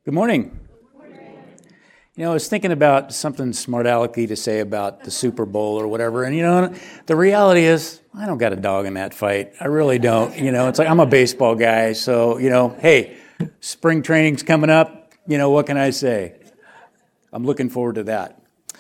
Good morning. I was thinking about something smart alecky to say about the Super Bowl or whatever, and the reality is, I don't got a dog in that fight. I really don't. It's like I'm a baseball guy, so, hey, spring training's coming up. What can I say? I'm looking forward to that.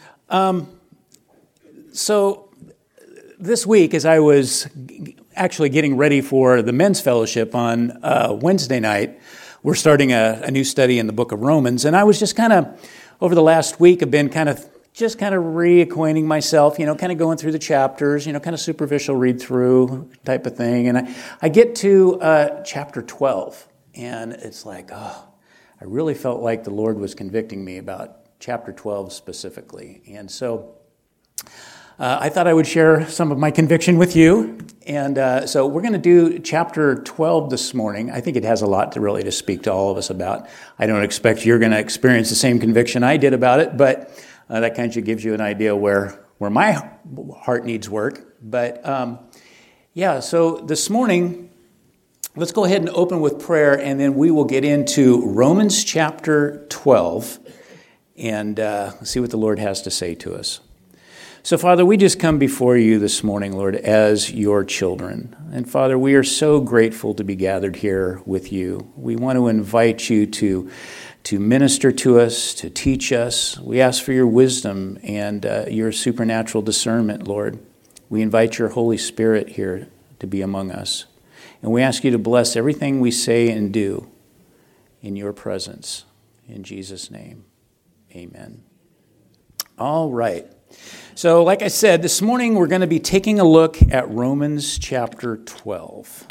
So this week, as I was actually getting ready for the men's fellowship on Wednesday night, we're starting a new study in the book of Romans, and I was just kind of, over the last week, I've been kind of reacquainting myself, kind of going through the chapters, kind of superficial read-through type of thing, and I get to chapter 12, and it's like, I really felt like the Lord was convicting me about chapter 12 specifically, and so I thought I would share some of my conviction with you, and so we're going to do chapter 12 this morning. I think it has a lot to speak to all of us about. I don't expect you're going to experience the same conviction I did about it, but that kind of gives you an idea where my heart needs work. But so this morning, let's go ahead and open with prayer, and then we will get into Romans chapter 12 and see what the Lord has to say to us. So, Father, we just come before you this morning, Lord, as your children. And, Father, we are so grateful to be gathered here with you. We want to invite you to minister to us, to teach us. We ask for your wisdom and your supernatural discernment, Lord. We invite your Holy Spirit here to be among us. And we ask you to bless everything we say and do in your presence. In Jesus' name, amen. All right. So, like I said, this morning we're going to be taking a look at Romans chapter 12.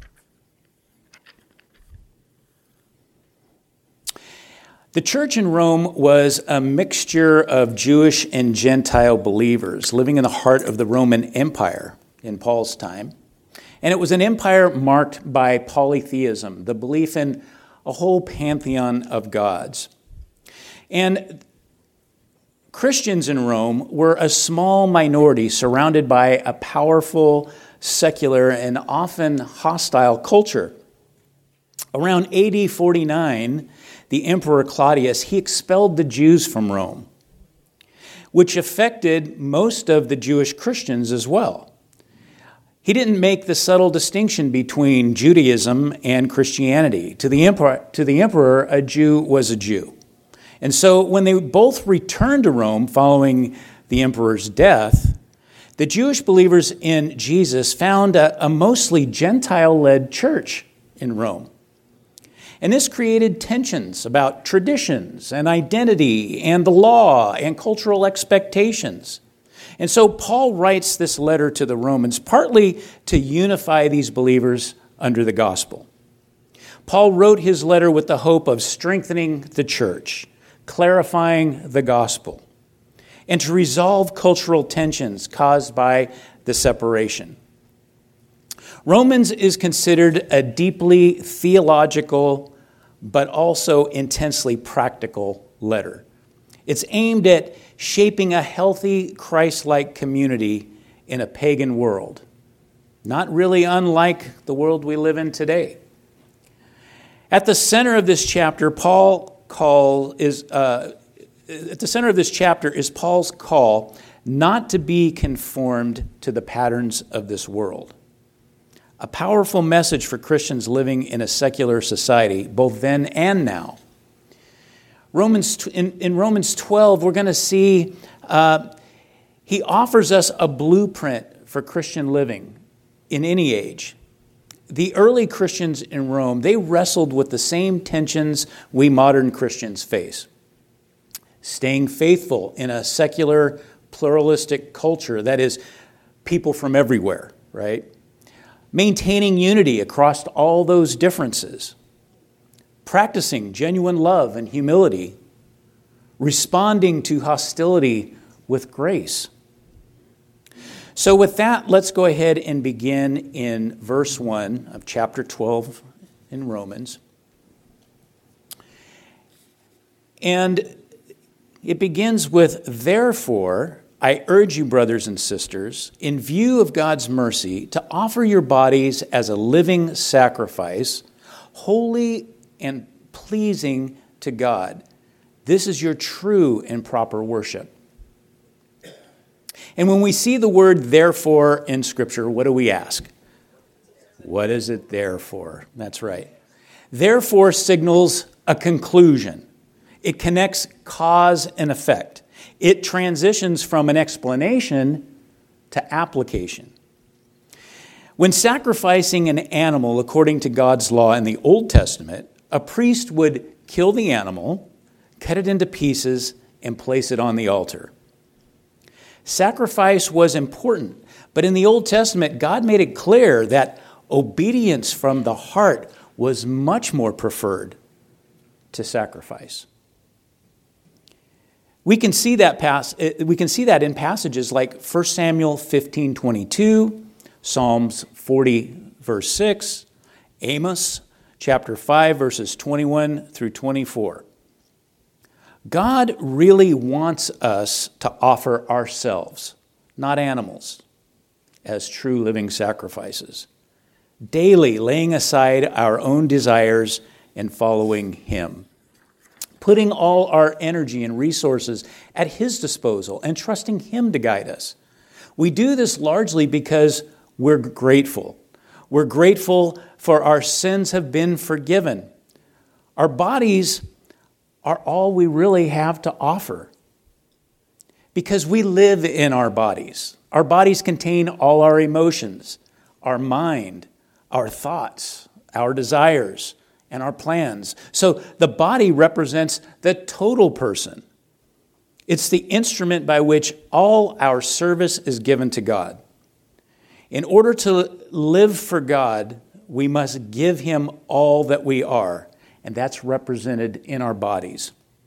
The church in Rome was a mixture of Jewish and Gentile believers living in the heart of the Roman Empire in Paul's time. And it was an empire marked by polytheism, the belief in a whole pantheon of gods. And Christians in Rome were a small minority surrounded by a powerful, secular, and often hostile culture. Around AD 49, the Emperor Claudius, he expelled the Jews from Rome, which affected most of the Jewish Christians as well. He didn't make the subtle distinction between Judaism and Christianity. To the emperor, a Jew was a Jew. And so when they both returned to Rome following the emperor's death, the Jewish believers in Jesus found a mostly Gentile-led church in Rome. And this created tensions about traditions and identity and the law and cultural expectations. And so Paul writes this letter to the Romans partly to unify these believers under the gospel. Paul wrote his letter with the hope of strengthening the church, clarifying the gospel, and to resolve cultural tensions caused by the separation. Romans is considered a deeply theological, but also intensely practical letter. It's aimed at shaping a healthy, Christ-like community in a pagan world, not really unlike the world we live in today. At the center of this chapter, is Paul's call not to be conformed to the patterns of this world. A powerful message for Christians living in a secular society, both then and now. In Romans 12, we're going to see he offers us a blueprint for Christian living in any age. The early Christians in Rome, they wrestled with the same tensions we modern Christians face. Staying faithful in a secular, pluralistic culture, that is, people from everywhere, right? Maintaining unity across all those differences. Practicing genuine love and humility. Responding to hostility with grace. So with that, let's go ahead and begin in verse 1 of chapter 12 in Romans. And it begins with, "Therefore, I urge you, brothers and sisters, in view of God's mercy, to offer your bodies as a living sacrifice, holy and pleasing to God. This is your true and proper worship. And when we see the word therefore in Scripture, what do we ask? What is it there for? That's right. Therefore signals a conclusion. It connects cause and effect. It transitions from an explanation to application. When sacrificing an animal according to God's law in the Old Testament, a priest would kill the animal, cut it into pieces, and place it on the altar. Sacrifice was important, but in the Old Testament, God made it clear that obedience from the heart was much more preferred to sacrifice. We can see that in passages like 1 Samuel 15:22, Psalms 40, verse 6, Amos chapter 5, verses 21 through 24. God really wants us to offer ourselves, not animals, as true living sacrifices, daily laying aside our own desires and following Him, putting all our energy and resources at His disposal and trusting Him to guide us. We do this largely because we're grateful. We're grateful for our sins have been forgiven. Our bodies are all we really have to offer because we live in our bodies. Our bodies contain all our emotions, our mind, our thoughts, our desires, and our plans. So the body represents the total person. It's the instrument by which all our service is given to God. In order to live for God, we must give Him all that we are, and that's represented in our bodies.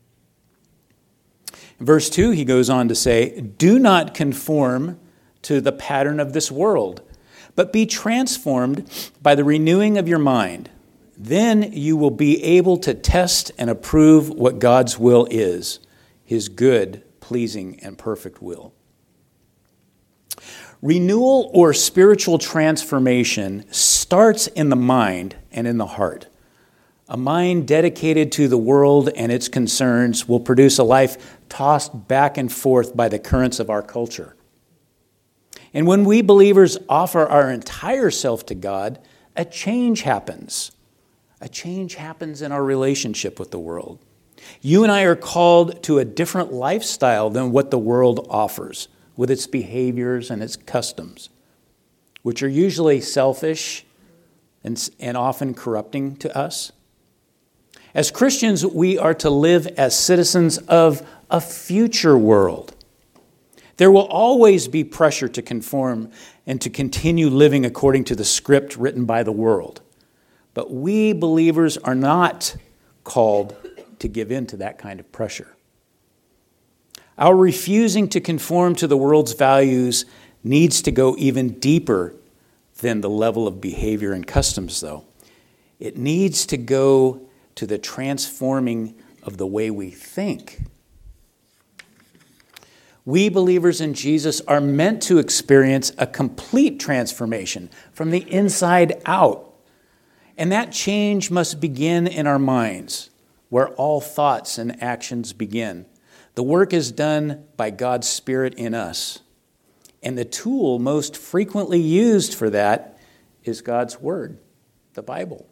In verse 2, he goes on to say, "Do not conform to the pattern of this world, but be transformed by the renewing of your mind. Then you will be able to test and approve what God's will is, His good, pleasing, and perfect will." Renewal or spiritual transformation starts in the mind and in the heart. A mind dedicated to the world and its concerns will produce a life tossed back and forth by the currents of our culture. And when we believers offer our entire self to God, a change happens. A change happens in our relationship with the world. You and I are called to a different lifestyle than what the world offers, with its behaviors and its customs, which are usually selfish and often corrupting to us. As Christians, we are to live as citizens of a future world. There will always be pressure to conform and to continue living according to the script written by the world. But we believers are not called to give in to that kind of pressure. Our refusing to conform to the world's values needs to go even deeper than the level of behavior and customs, though. It needs to go to the transforming of the way we think. We believers in Jesus are meant to experience a complete transformation from the inside out. And that change must begin in our minds, where all thoughts and actions begin. The work is done by God's Spirit in us. And the tool most frequently used for that is God's Word, the Bible.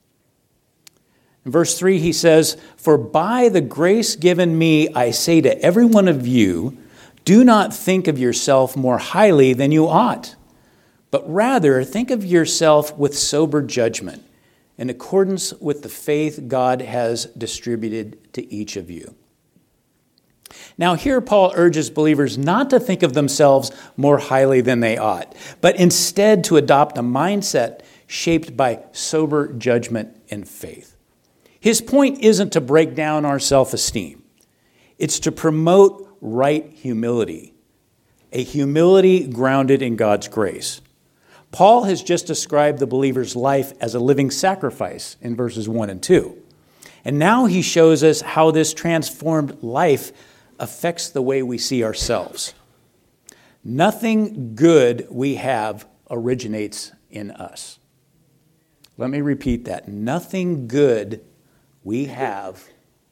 In verse 3, he says, "For by the grace given me, I say to every one of you, do not think of yourself more highly than you ought, but rather think of yourself with sober judgment, in accordance with the faith God has distributed to each of you." Now here Paul urges believers not to think of themselves more highly than they ought, but instead to adopt a mindset shaped by sober judgment and faith. His point isn't to break down our self-esteem. It's to promote right humility, a humility grounded in God's grace. Paul has just described the believer's life as a living sacrifice in verses 1 and 2. And now he shows us how this transformed life affects the way we see ourselves. Nothing good we have originates in us. Let me repeat that. Nothing good we have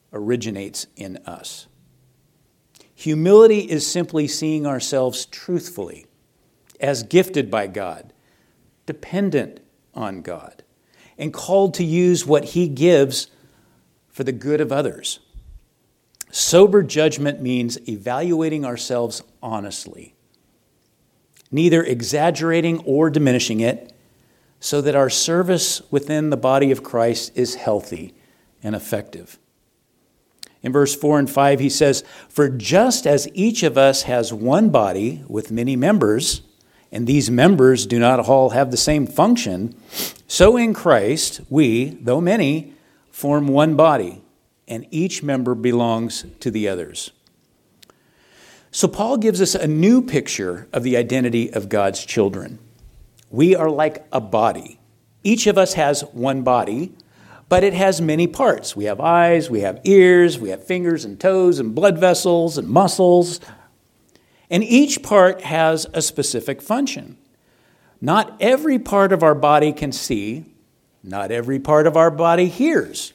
originates in us. Humility is simply seeing ourselves truthfully, as gifted by God, dependent on God, and called to use what He gives for the good of others. Sober judgment means evaluating ourselves honestly, neither exaggerating or diminishing it, so that our service within the body of Christ is healthy and effective. In verse 4 and 5, he says, "For just as each of us has one body with many members, and these members do not all have the same function, so in Christ we, though many, form one body, and each member belongs to the others." So Paul gives us a new picture of the identity of God's children. We are like a body. Each of us has one body, but it has many parts. We have eyes, we have ears, we have fingers and toes and blood vessels and muscles. And each part has a specific function. Not every part of our body can see. Not every part of our body hears.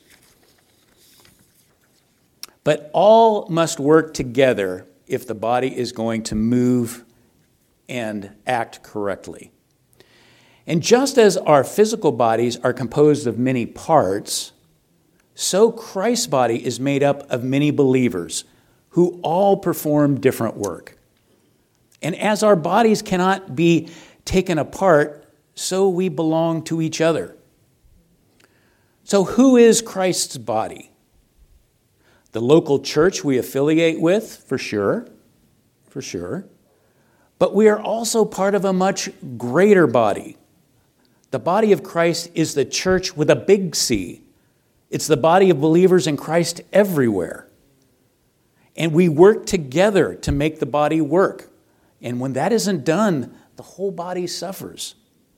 But all must work together if the body is going to move and act correctly. And just as our physical bodies are composed of many parts, so Christ's body is made up of many believers who all perform different work. And as our bodies cannot be taken apart, so we belong to each other. So who is Christ's body? The local church we affiliate with, for sure. But we are also part of a much greater body. The body of Christ is the church with a big C. It's the body of believers in Christ everywhere. And we work together to make the body work. And when that isn't done, the whole body suffers.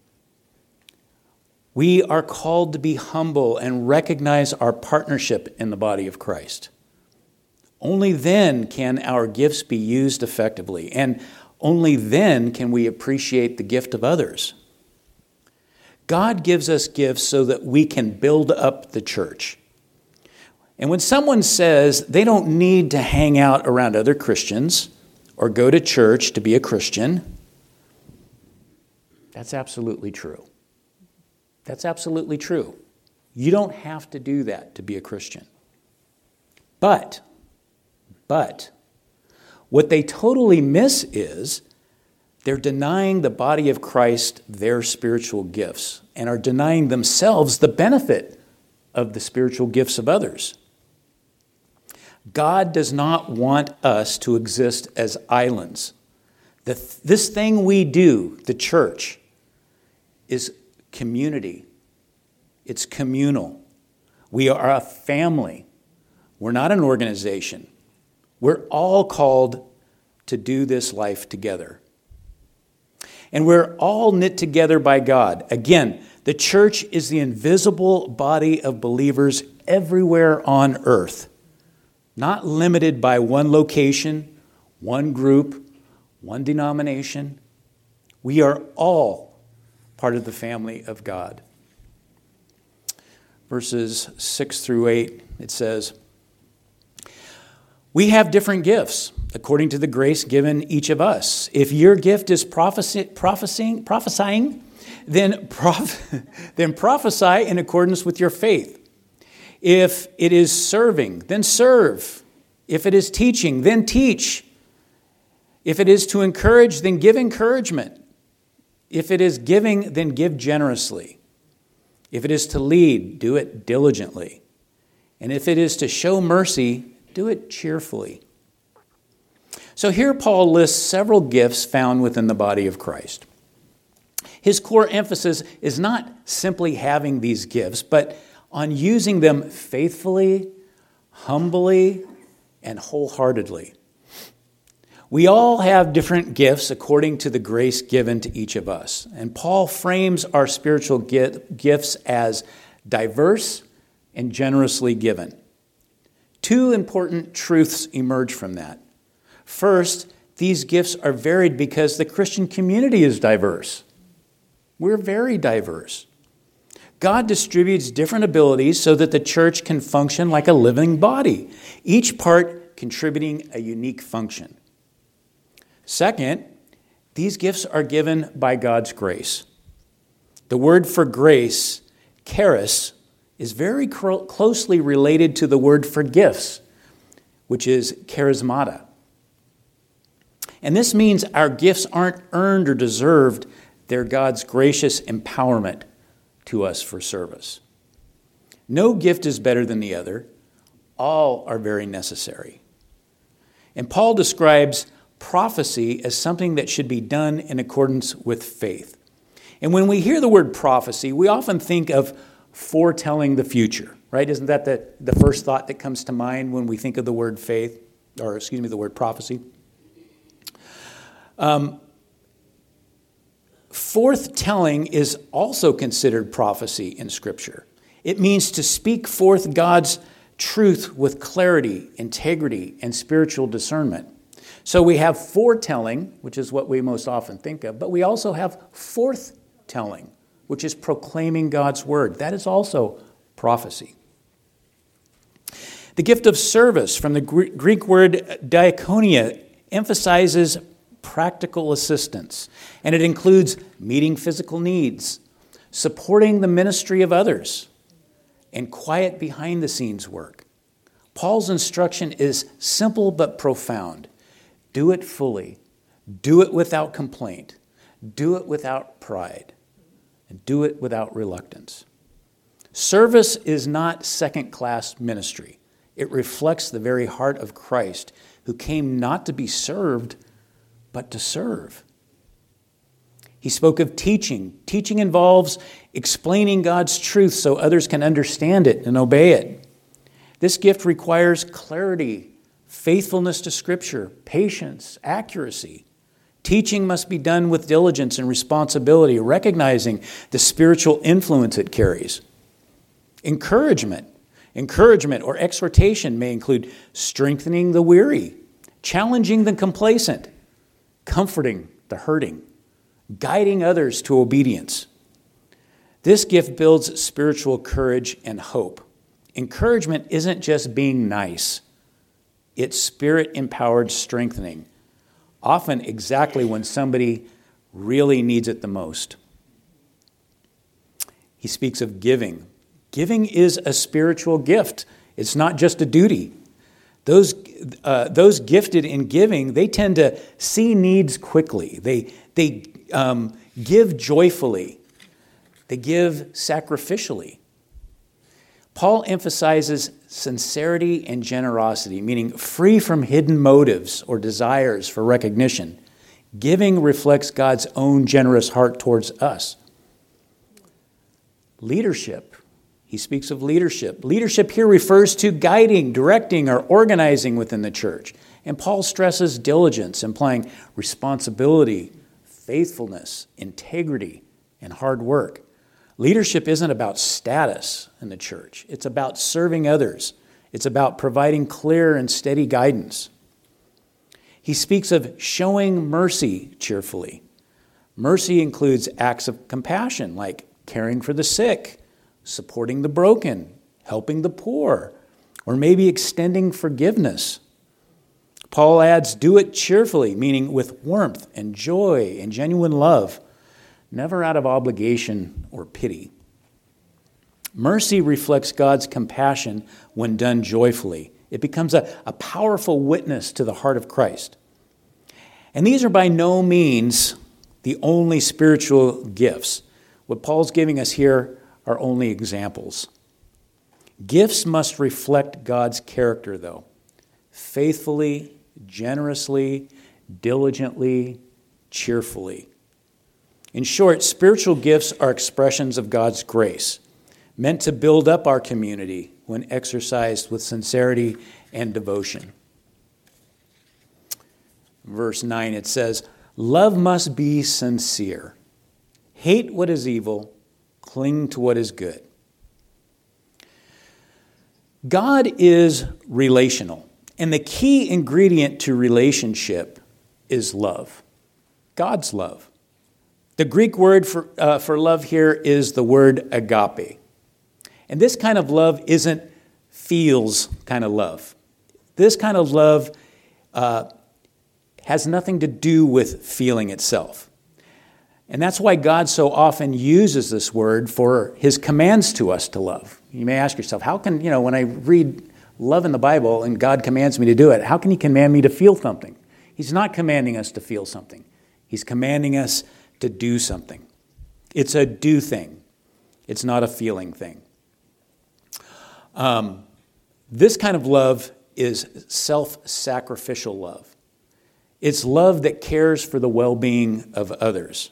We are called to be humble and recognize our partnership in the body of Christ. Only then can our gifts be used effectively, and only then can we appreciate the gift of others. God gives us gifts so that we can build up the church. And when someone says they don't need to hang out around other Christians or go to church to be a Christian, that's absolutely true. That's absolutely true. You don't have to do that to be a Christian. But what they totally miss is they're denying the body of Christ their spiritual gifts and are denying themselves the benefit of the spiritual gifts of others. God does not want us to exist as islands. This thing we do, the church, is community. It's communal. We are a family. We're not an organization. We're all called to do this life together. And we're all knit together by God. Again, the church is the invisible body of believers everywhere on earth, not limited by one location, one group, one denomination. We are all part of the family of God. Verses 6 through 8, it says, "We have different gifts according to the grace given each of us. If your gift is prophesying, then prophesy in accordance with your faith. If it is serving, then serve. If it is teaching, then teach. If it is to encourage, then give encouragement. If it is giving, then give generously. If it is to lead, do it diligently. And if it is to show mercy, do it cheerfully." So here Paul lists several gifts found within the body of Christ. His core emphasis is not simply having these gifts, but on using them faithfully, humbly, and wholeheartedly. We all have different gifts according to the grace given to each of us. And Paul frames our spiritual gifts as diverse and generously given. Two important truths emerge from that. First, these gifts are varied because the Christian community is diverse. We're very diverse. God distributes different abilities so that the church can function like a living body, each part contributing a unique function. Second, these gifts are given by God's grace. The word for grace, charis, is very closely related to the word for gifts, which is charismata. And this means our gifts aren't earned or deserved. They're God's gracious empowerment to us for service. No gift is better than the other. All are very necessary. And Paul describes prophecy as something that should be done in accordance with faith. And when we hear the word prophecy, we often think of foretelling the future, right? Isn't that the first thought that comes to mind when we think of the word faith, the word prophecy? Forthtelling is also considered prophecy in Scripture. It means to speak forth God's truth with clarity, integrity, and spiritual discernment. So we have foretelling, which is what we most often think of, but we also have forthtelling, which is proclaiming God's word. That is also prophecy. The gift of service, from the Greek word diakonia, emphasizes practical assistance, and it includes meeting physical needs, supporting the ministry of others, and quiet behind-the-scenes work. Paul's instruction is simple but profound. Do it fully. Do it without complaint. Do it without pride. And do it without reluctance. Service is not second-class ministry. It reflects the very heart of Christ, who came not to be served, but to serve. He spoke of teaching. Teaching involves explaining God's truth so others can understand it and obey it. This gift requires clarity, faithfulness to Scripture, patience, accuracy. Teaching must be done with diligence and responsibility, recognizing the spiritual influence it carries. Encouragement or exhortation may include strengthening the weary, challenging the complacent, comforting the hurting, guiding others to obedience. This gift builds spiritual courage and hope. Encouragement isn't just being nice. It's spirit-empowered strengthening, often exactly when somebody really needs it the most. He speaks of giving. Giving is a spiritual gift. It's not just a duty. Those gifted in giving, they tend to see needs quickly. They give joyfully. They give sacrificially. Paul emphasizes sincerity and generosity, meaning free from hidden motives or desires for recognition. Giving reflects God's own generous heart towards us. Leadership. He speaks of leadership. Leadership here refers to guiding, directing, or organizing within the church. And Paul stresses diligence, implying responsibility, faithfulness, integrity, and hard work. Leadership isn't about status in the church. It's about serving others. It's about providing clear and steady guidance. He speaks of showing mercy cheerfully. Mercy includes acts of compassion, like caring for the sick, supporting the broken, helping the poor, or maybe extending forgiveness. Paul adds, do it cheerfully, meaning with warmth and joy and genuine love, never out of obligation or pity. Mercy reflects God's compassion when done joyfully. It becomes a powerful witness to the heart of Christ. And these are by no means the only spiritual gifts. What Paul's giving us here are only examples. Gifts must reflect God's character, though, faithfully, generously, diligently, cheerfully. In short, spiritual gifts are expressions of God's grace, meant to build up our community when exercised with sincerity and devotion. Verse 9, it says, love must be sincere. Hate what is evil. Cling to what is good. God is relational, and the key ingredient to relationship is love. God's love. The Greek word for love here is the word agape. And this kind of love isn't feels kind of love. This kind of love has nothing to do with feeling itself. And that's why God so often uses this word for his commands to us to love. You may ask yourself, how can, when I read love in the Bible and God commands me to do it, how can he command me to feel something? He's not commanding us to feel something. He's commanding us to do something. It's a do thing. It's not a feeling thing. This kind of love is self-sacrificial love. It's love that cares for the well-being of others.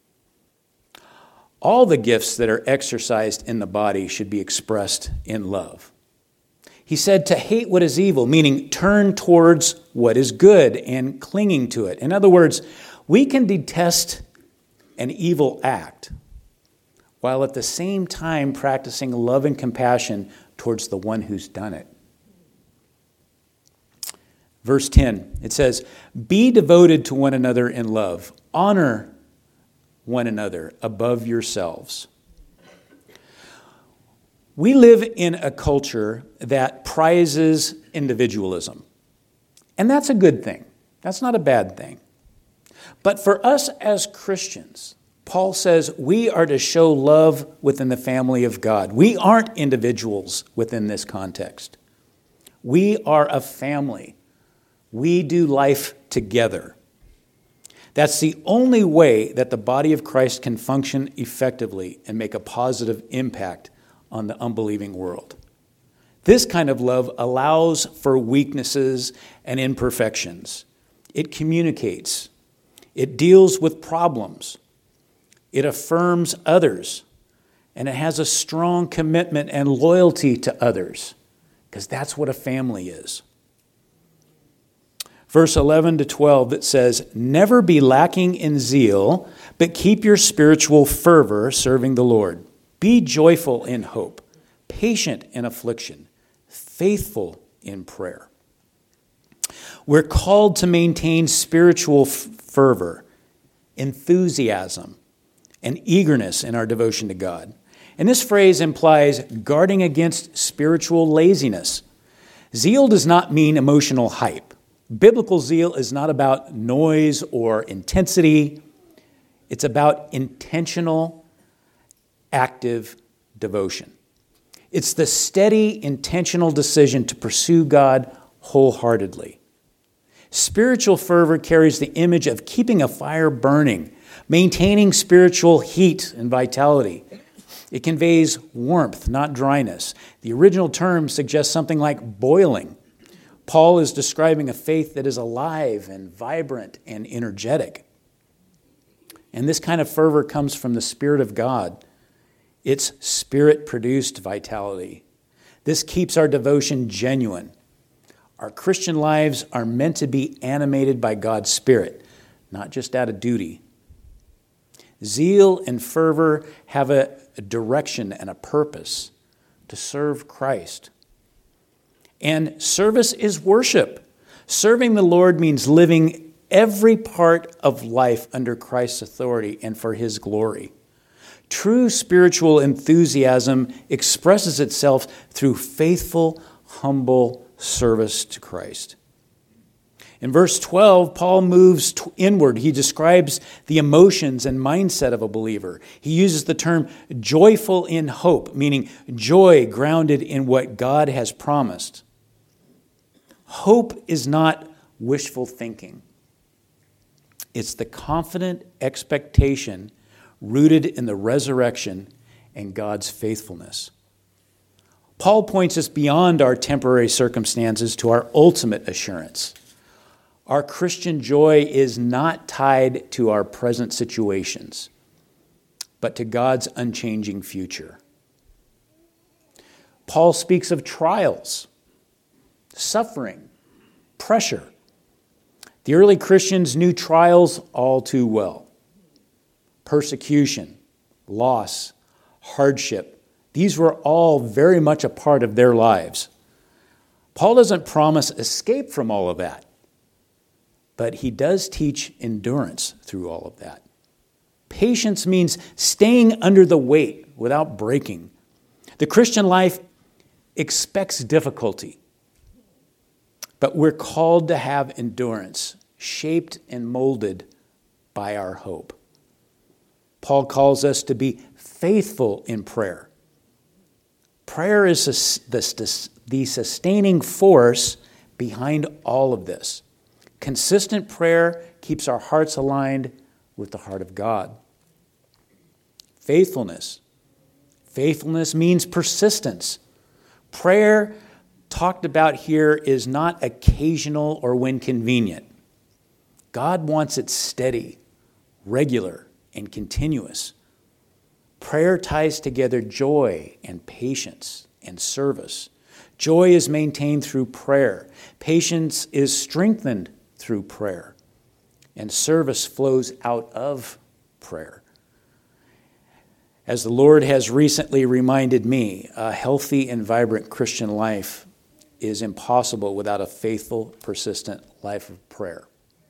All the gifts that are exercised in the body should be expressed in love. He said to hate what is evil, meaning turn towards what is good and clinging to it. In other words, we can detest an evil act while at the same time practicing love and compassion towards the one who's done it. Verse 10, it says, be devoted to one another in love. Honor one another above yourselves. We live in a culture that prizes individualism. And that's a good thing. That's not a bad thing. But for us as Christians, Paul says we are to show love within the family of God. We aren't individuals within this context. We are a family. We do life together. That's the only way that the body of Christ can function effectively and make a positive impact on the unbelieving world. This kind of love allows for weaknesses and imperfections. It communicates. It deals with problems. It affirms others. And it has a strong commitment and loyalty to others, because that's what a family is. Verse 11 to 12, it says, never be lacking in zeal, but keep your spiritual fervor serving the Lord. Be joyful in hope, patient in affliction, faithful in prayer. We're called to maintain spiritual fervor, enthusiasm, and eagerness in our devotion to God. And this phrase implies guarding against spiritual laziness. Zeal does not mean emotional hype. Biblical zeal is not about noise or intensity. It's about intentional, active devotion. It's the steady, intentional decision to pursue God wholeheartedly. Spiritual fervor carries the image of keeping a fire burning, maintaining spiritual heat and vitality. It conveys warmth, not dryness. The original term suggests something like boiling. Paul is describing a faith that is alive and vibrant and energetic. And this kind of fervor comes from the Spirit of God. It's Spirit-produced vitality. This keeps our devotion genuine. Our Christian lives are meant to be animated by God's Spirit, not just out of duty. Zeal and fervor have a direction and a purpose to serve Christ. And service is worship. Serving the Lord means living every part of life under Christ's authority and for his glory. True spiritual enthusiasm expresses itself through faithful, humble service to Christ. In verse 12, Paul moves inward. He describes the emotions and mindset of a believer. He uses the term joyful in hope, meaning joy grounded in what God has promised. Hope is not wishful thinking. It's the confident expectation rooted in the resurrection and God's faithfulness. Paul points us beyond our temporary circumstances to our ultimate assurance. Our Christian joy is not tied to our present situations, but to God's unchanging future. Paul speaks of trials, suffering, pressure. The early Christians knew trials all too well. Persecution, loss, hardship, these were all very much a part of their lives. Paul doesn't promise escape from all of that, but he does teach endurance through all of that. Patience means staying under the weight without breaking. The Christian life expects difficulty, but we're called to have endurance, shaped and molded by our hope. Paul calls us to be faithful in prayer. Prayer is the sustaining force behind all of this. Consistent prayer keeps our hearts aligned with the heart of God. Faithfulness. Faithfulness means persistence. Prayer talked about here is not occasional or when convenient. God wants it steady, regular, and continuous. Prayer ties together joy and patience and service. Joy is maintained through prayer. Patience is strengthened through prayer. And service flows out of prayer. As the Lord has recently reminded me, a healthy and vibrant Christian life is impossible without a faithful, persistent life of prayer.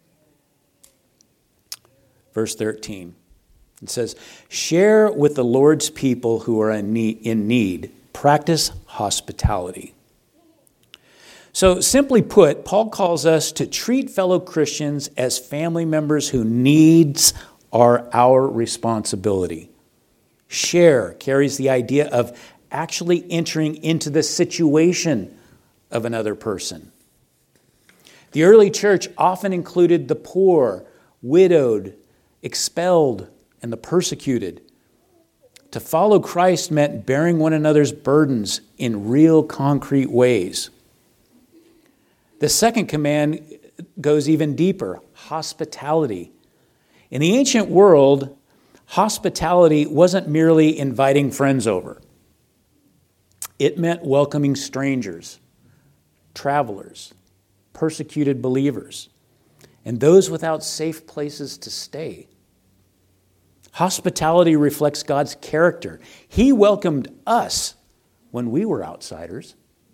Verse 13, it says, "Share with the Lord's people who are in need. Practice hospitality." So simply put, Paul calls us to treat fellow Christians as family members whose needs are our responsibility. Share carries the idea of actually entering into the situation of another person. The early church often included the poor, widowed, expelled, and the persecuted. To follow Christ meant bearing one another's burdens in real concrete ways. The second command goes even deeper, hospitality. In the ancient world, hospitality wasn't merely inviting friends over. It meant welcoming strangers, travelers, persecuted believers, and those without safe places to stay. Hospitality reflects God's character. He welcomed us when we were outsiders.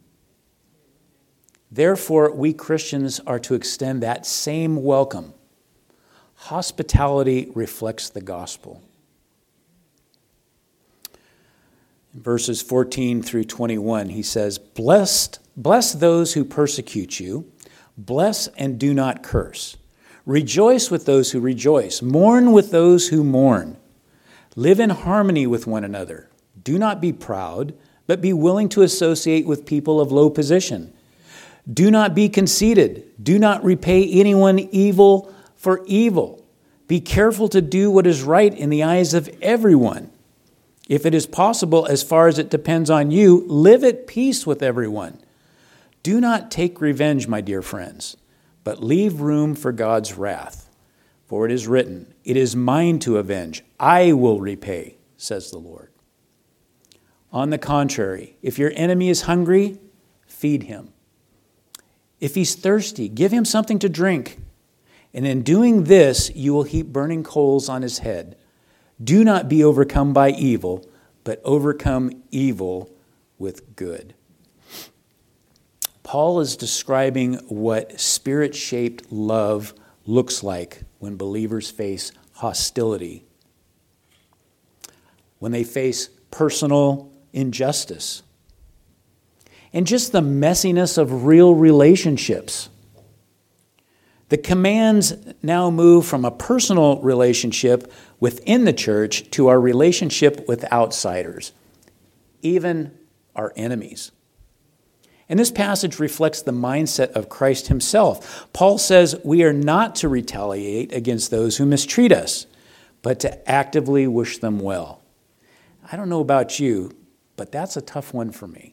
Therefore, we Christians are to extend that same welcome. Hospitality reflects the gospel. In verses 14 through 21, he says, Bless those who persecute you. Bless and do not curse. Rejoice with those who rejoice. Mourn with those who mourn. Live in harmony with one another. Do not be proud, but be willing to associate with people of low position. Do not be conceited. Do not repay anyone evil for evil. Be careful to do what is right in the eyes of everyone. If it is possible, as far as it depends on you, live at peace with everyone. Do not take revenge, my dear friends, but leave room for God's wrath. For it is written, "It is mine to avenge. I will repay," says the Lord. On the contrary, if your enemy is hungry, feed him. If he's thirsty, give him something to drink. And in doing this, you will heap burning coals on his head. Do not be overcome by evil, but overcome evil with good. Paul is describing what spirit-shaped love looks like when believers face hostility, when they face personal injustice, and just the messiness of real relationships. The commands now move from a personal relationship within the church to our relationship with outsiders, even our enemies. And this passage reflects the mindset of Christ himself. Paul says we are not to retaliate against those who mistreat us, but to actively wish them well. I don't know about you, but that's a tough one for me.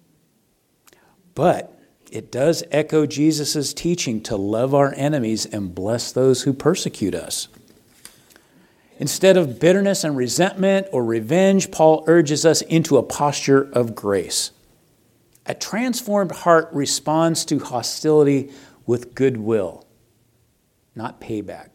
But it does echo Jesus' teaching to love our enemies and bless those who persecute us. Instead of bitterness and resentment or revenge, Paul urges us into a posture of grace. A transformed heart responds to hostility with goodwill, not payback.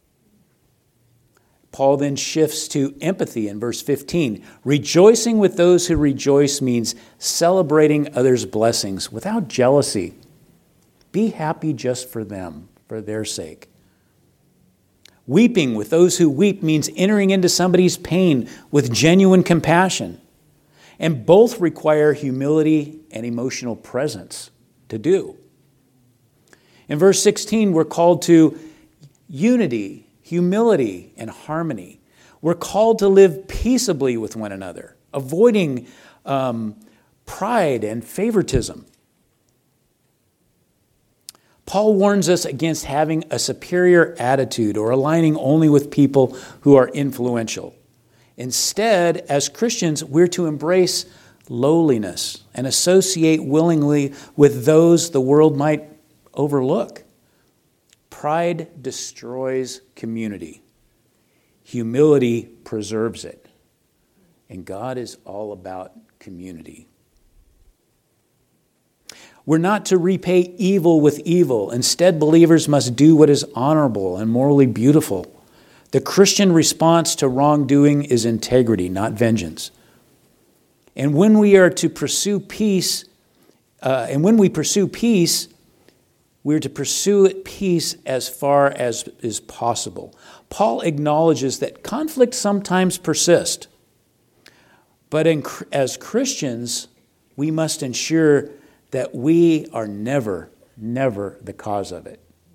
Paul then shifts to empathy in verse 15. Rejoicing with those who rejoice means celebrating others' blessings without jealousy. Be happy just for them, for their sake. Weeping with those who weep means entering into somebody's pain with genuine compassion. And both require humility and emotional presence to do. In verse 16, we're called to unity, humility, and harmony. We're called to live peaceably with one another, avoiding pride and favoritism. Paul warns us against having a superior attitude or aligning only with people who are influential. Instead, as Christians, we're to embrace lowliness and associate willingly with those the world might overlook. Pride destroys community. Humility preserves it. And God is all about community. We're not to repay evil with evil. Instead, believers must do what is honorable and morally beautiful. The Christian response to wrongdoing is integrity, not vengeance. And when we are to pursue peace, we're to pursue peace as far as is possible. Paul acknowledges that conflict sometimes persists. But as Christians, we must ensure that we are never the cause of it.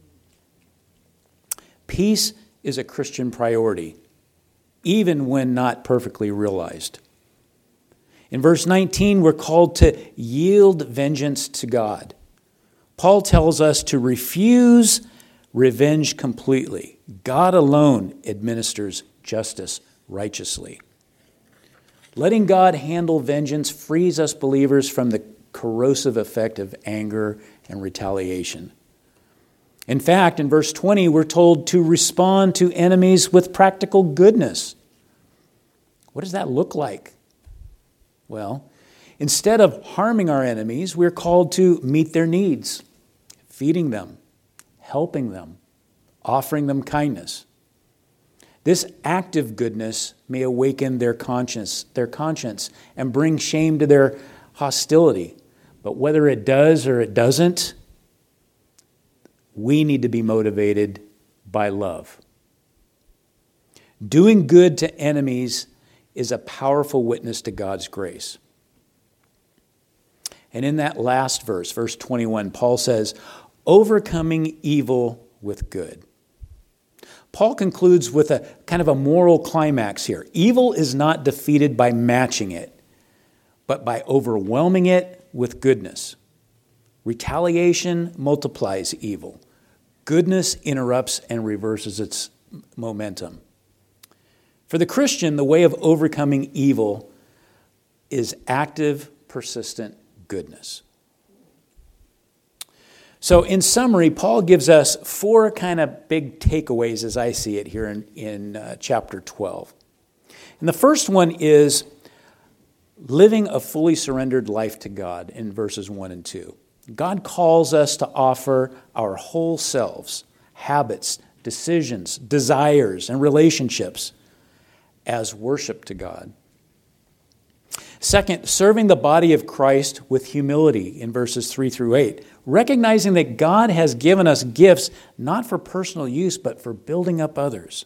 Peace is a Christian priority, even when not perfectly realized. In verse 19, we're called to yield vengeance to God. Paul tells us to refuse revenge completely. God alone administers justice righteously. Letting God handle vengeance frees us believers from the corrosive effect of anger and retaliation. In fact, in verse 20, we're told to respond to enemies with practical goodness. What does that look like? Well, instead of harming our enemies, we're called to meet their needs, feeding them, helping them, offering them kindness. This active goodness may awaken their conscience, and bring shame to their hostility. But whether it does or it doesn't, we need to be motivated by love. Doing good to enemies is a powerful witness to God's grace. And in that last verse, verse 21, Paul says, overcoming evil with good. Paul concludes with a kind of a moral climax here. Evil is not defeated by matching it, but by overwhelming it with goodness. Retaliation multiplies evil. Goodness interrupts and reverses its momentum. For the Christian, the way of overcoming evil is active, persistent goodness. So in summary, Paul gives us four kind of big takeaways as I see it here in chapter 12. And the first one is living a fully surrendered life to God in verses 1 and 2. God calls us to offer our whole selves, habits, decisions, desires, and relationships as worship to God. Second, serving the body of Christ with humility in verses 3 through 8, recognizing that God has given us gifts not for personal use, but for building up others.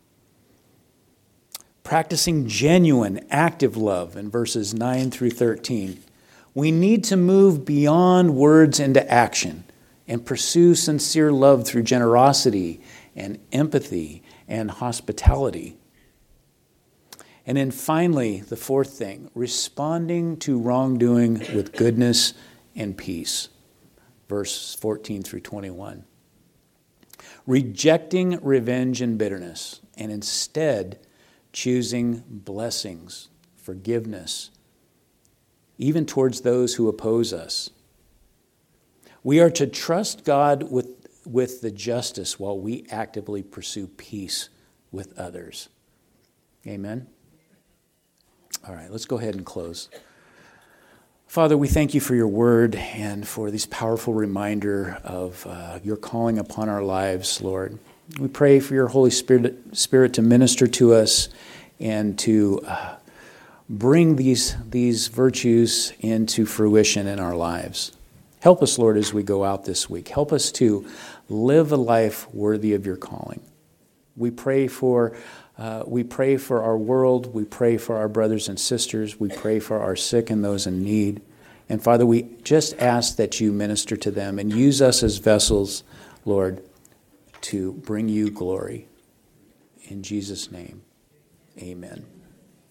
Practicing genuine, active love in verses 9 through 13. We need to move beyond words into action and pursue sincere love through generosity and empathy and hospitality. And then finally, the fourth thing, responding to wrongdoing with goodness and peace. Verse 14 through 21. Rejecting revenge and bitterness, and instead choosing blessings, forgiveness, even towards those who oppose us. We are to trust God with the justice while we actively pursue peace with others. Amen? All right, let's go ahead and close. Father, we thank you for your word and for this powerful reminder of your calling upon our lives, Lord. We pray for your Holy Spirit to minister to us and to bring these virtues into fruition in our lives. Help us, Lord, as we go out this week. Help us to live a life worthy of your calling. We pray for our world. We pray for our brothers and sisters. We pray for our sick and those in need. And Father, we just ask that you minister to them and use us as vessels, Lord, to bring you glory. In Jesus' name, amen.